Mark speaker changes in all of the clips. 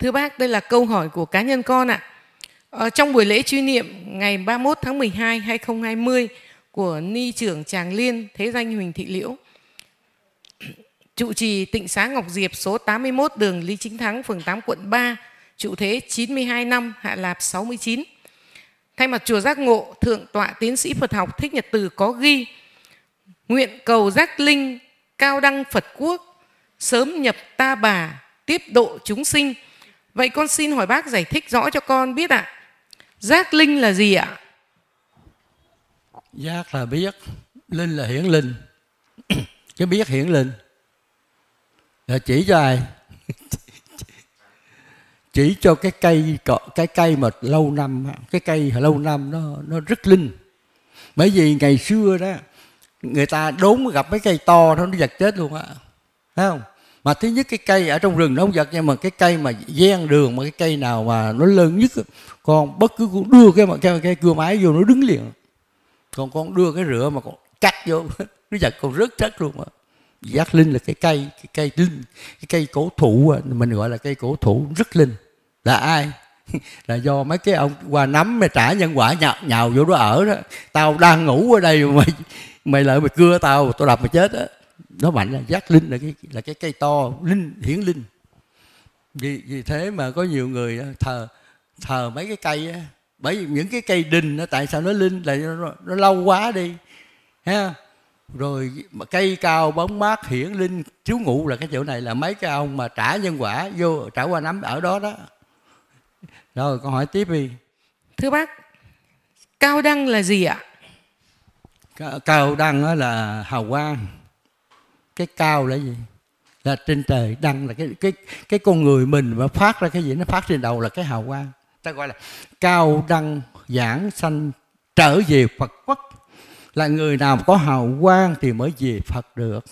Speaker 1: Thưa bác, đây là câu hỏi của cá nhân con ạ. Trong buổi lễ truy niệm ngày 31 tháng 12 2020 của Ni trưởng Tràng Liên Thế Danh Huỳnh Thị Liễu, trụ trì Tịnh xá Ngọc Diệp số 81 đường Lý Chính Thắng, phường 8, quận 3, trụ thế 92 năm, Hạ Lạp 69. Thay mặt chùa Giác Ngộ, Thượng tọa Tiến sĩ Phật học Thích Nhật Từ có ghi: nguyện cầu giác linh cao đăng Phật quốc, sớm nhập Ta Bà, tiếp độ chúng sinh. Vậy con xin hỏi bác giải thích rõ cho con biết ạ. Giác linh là gì ạ?
Speaker 2: Giác là biết, linh là hiển linh. Cái biết hiển linh là chỉ cho ai? Chỉ cho cái cây mà lâu năm, cái cây lâu năm nó rất linh. Bởi vì ngày xưa đó người ta đốn gặp mấy cây to nó giật chết luôn á, thấy không? Mà thứ nhất cái cây ở trong rừng nó không giật, nhưng mà cái cây mà ven đường, mà cái cây nào mà nó lớn nhất, con bất cứ con đưa cái cưa máy vô nó đứng liền. Còn con đưa cái rửa mà con cắt vô nó giật con rớt luôn á. Giác linh là cái cây linh, cái cây cổ thụ, mình gọi là cây cổ thụ rất linh. Là ai? Là do mấy cái ông qua nắm mày trả nhân quả nhào vô đó ở đó. Tao đang ngủ ở đây mà mày lại mày cưa tao đập mày chết á. Nó mạnh là giác linh là cái cây to, linh hiển linh. Vì thế mà có nhiều người thờ mấy cái cây á. Bởi vì những cái cây đình nó tại sao nó linh là nó lâu quá đi ha. Rồi cây cao bóng mát hiển linh trú ngụ là cái chỗ này, là mấy cái ông mà trả nhân quả vô trả qua nắm ở đó đó. Rồi con hỏi tiếp đi.
Speaker 1: Thưa bác, cao đăng là gì ạ?
Speaker 2: Cao đăng là hào quang. Cái cao là gì? Là trên trời. Đăng là cái con người mình mà phát ra cái gì, nó phát trên đầu là cái hào quang. Ta gọi là cao đăng giảng sanh trở về Phật quốc. Là người nào có hào quang thì mới về Phật được.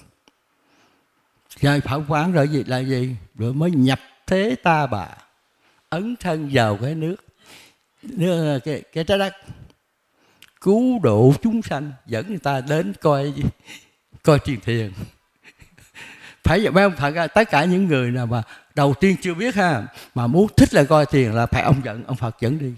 Speaker 2: Rồi Phật quán rồi gì là gì? Rồi mới nhập thế Ta Bà, ấn thân vào cái nước cái trái đất, cứu độ chúng sanh, dẫn người ta đến coi truyền thiền. Phải vậy mấy ông Phật, tất cả những người nào mà đầu tiên chưa biết ha, mà muốn thích là coi thiền là phải ông Phật dẫn đi.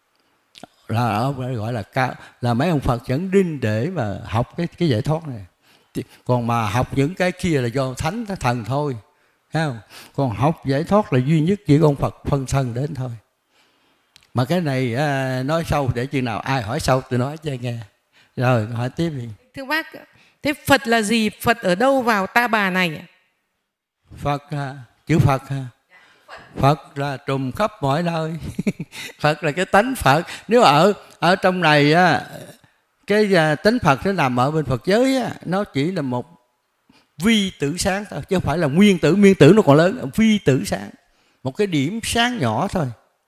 Speaker 2: Là gọi là cao, là mấy ông Phật dẫn đi để mà học cái giải thoát này. Còn mà học những cái kia là do thánh thần thôi, thấy không? Còn học giải thoát là duy nhất chỉ có ông Phật phân thân đến thôi. Mà cái này nói sâu để chừng nào ai hỏi sâu tôi nói cho nghe. Rồi hỏi tiếp đi.
Speaker 1: Thưa bác, thế Phật là gì? Phật ở đâu vào Ta Bà này?
Speaker 2: Phật chữ Phật Phật là trùm khắp mọi nơi. Phật là cái tánh Phật. Nếu ở trong này cái tánh Phật nó nằm ở bên Phật giới nó chỉ là một vi tử sáng thôi, chứ không phải là nguyên tử. Nguyên tử nó còn lớn, vi tử sáng, một cái điểm sáng nhỏ thôi.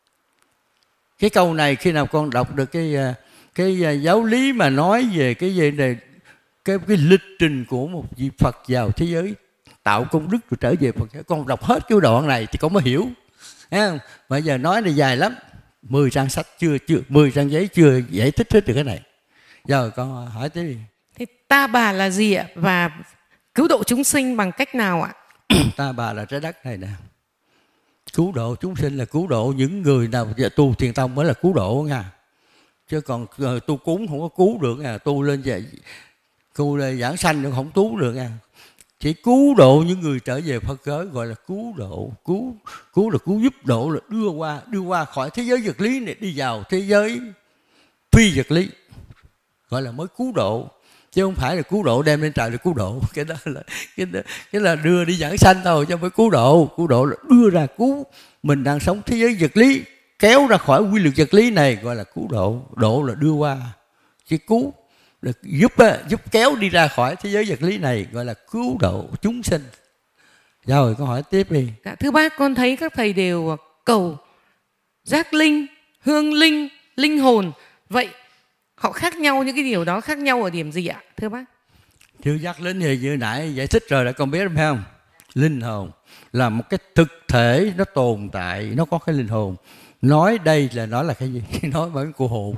Speaker 2: Cái câu này khi nào con đọc được cái giáo lý mà nói về cái gì này, cái lịch trình của một vị Phật vào thế giới tạo công đức rồi trở về Phật giới, con đọc hết cái đoạn này thì con mới hiểu. Thấy không? Bây giờ nói này dài lắm, 10 trang sách chưa 10 trang giấy chưa giải thích hết được cái này. Giờ con hỏi tiếp đi.
Speaker 1: Thế Ta Bà là gì ạ? Và cứu độ chúng sinh bằng cách nào ạ?
Speaker 2: Ta Bà là trái đất này nè. Cứu độ chúng sinh là cứu độ những người nào tu thiền tông mới là cứu độ nha. Chứ còn tu cúng không có cứu được nha. Tu lên giảng sanh cũng không cứu được nha. Chỉ cứu độ những người trở về Phật giới gọi là cứu độ. Cứu là cứu giúp, độ là đưa qua khỏi thế giới vật lý này đi vào thế giới phi vật lý, gọi là mới cứu độ. Chứ không phải là cứu độ đem lên trời là cứu độ. Cái đó là đưa đi giảng sanh thôi, chứ không phải cứu độ. Cứu độ là đưa ra, cứu mình đang sống thế giới vật lý, kéo ra khỏi quy luật vật lý này gọi là cứu độ. Độ là đưa qua, chứ cứu là giúp kéo đi ra khỏi thế giới vật lý này gọi là cứu độ chúng sinh. Rồi con hỏi tiếp đi.
Speaker 1: Thưa bác, con thấy các thầy đều cầu giác linh, hương linh, linh hồn. Vậy họ khác nhau, những cái điều đó khác nhau ở điểm gì ạ, thưa bác?
Speaker 2: Chữ giác linh thì như nãy giải thích rồi, đã con biết phải không? Linh hồn là một cái thực thể, nó tồn tại, nó có cái linh hồn. Nói đây là nói là cái gì? Nói với cô hồn.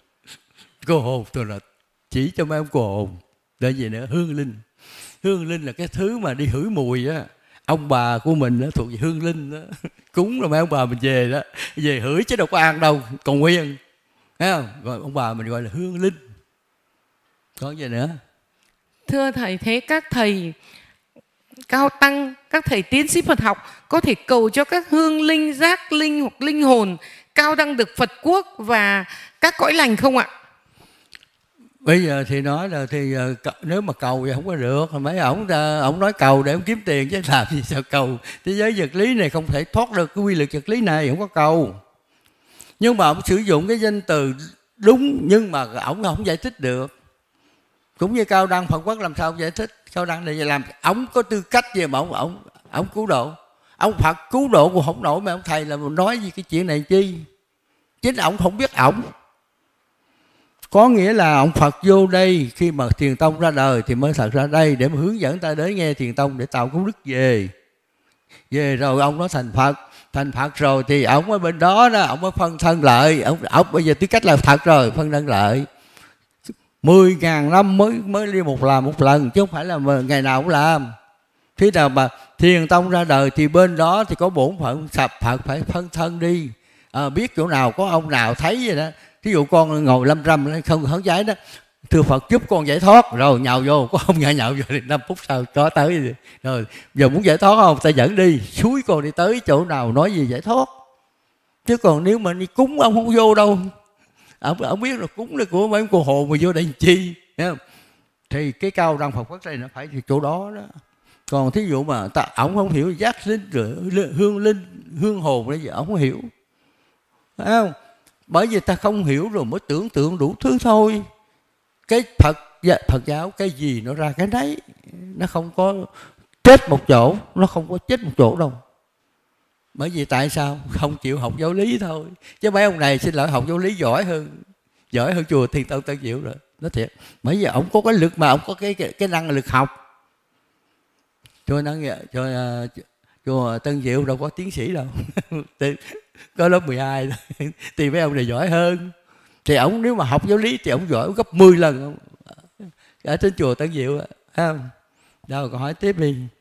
Speaker 2: Cô hồn tôi là chỉ cho mấy ông cô hồn. Để gì nữa? Hương linh. Hương linh là cái thứ mà đi hửi mùi á. ông bà của mình đó thuộc về hương linh đó. Cúng rồi mấy ông bà mình về đó, về hửi chứ đâu có ăn đâu, còn nguyên, thấy không? Rồi ông bà mình gọi là hương linh. Có gì nữa?
Speaker 1: Thưa thầy, thế các thầy cao tăng, các thầy tiến sĩ Phật học có thể cầu cho các hương linh, giác linh hoặc linh hồn cao đăng được Phật quốc và các cõi lành không ạ?
Speaker 2: Bây giờ thì nói là thì nếu mà cầu thì không có được. Mấy ổng nói cầu để ông kiếm tiền chứ làm gì sao cầu. Thế giới vật lý này không thể thoát được cái quy luật vật lý này, không có cầu. Nhưng mà ông sử dụng cái danh từ đúng, nhưng mà ổng không giải thích được. Cũng như Cao Đăng Phật Quốc làm sao giải thích? Cao Đăng này làm ổng có tư cách gì mà ổng cứu độ? Ông Phật cứu độ cũng không nổi mà ông thầy là nói gì cái chuyện này chi? Chính ổng không biết ổng. Có nghĩa là ông Phật vô đây khi mà Thiền Tông ra đời thì mới thật ra đây để mà hướng dẫn ta đến nghe Thiền Tông để tạo công đức về. Về rồi ông nó thành Phật. Thành Phật rồi thì ông ở bên đó đó, ông mới phân thân lợi. Ông bây giờ tư cách là Phật rồi, phân thân lợi. 10.000 năm mới đi một lần chứ không phải là ngày nào cũng làm. Khi nào mà Thiền Tông ra đời thì bên đó thì có bổn phận sập Phật phải phân thân đi. Biết chỗ nào có ông nào thấy vậy đó. Ví dụ con ngồi lâm râm không hớn trái đó, thưa Phật giúp con giải thoát, rồi nhào vô, có ông nhào vô thì 5 phút sau có tới rồi. Giờ muốn giải thoát không, ta dẫn đi suối con đi tới chỗ nào nói gì giải thoát. Chứ còn nếu mà đi cúng ông không vô đâu. Ông biết là cúng là của mấy cô hồ mà vô đây làm chi, thấy không? Thì cái Cao Đăng Phật Quốc này nó phải thì chỗ đó đó. Còn thí dụ mà ổng không hiểu giác linh rồi hương hồn đấy gì ổng không hiểu, phải không? Bởi vì ta không hiểu rồi mới tưởng tượng đủ thứ thôi. Cái Phật giáo cái gì nó ra cái đấy, nó không có chết một chỗ, nó không có chết một chỗ đâu. Bởi vì tại sao? Không chịu học giáo lý thôi. Chứ mấy ông này xin lỗi học giáo lý giỏi hơn chùa Thiền Tông Tân Diệu rồi. Nói thiệt. Bởi vì ông có cái lực mà ông có cái năng lực học. Chùa Tân Diệu đâu có tiến sĩ đâu. Có lớp 12 thôi. Thì mấy ông này giỏi hơn. Thì ông nếu mà học giáo lý thì ông giỏi gấp 10 lần ở trên chùa Tân Diệu. Đâu, còn hỏi tiếp đi.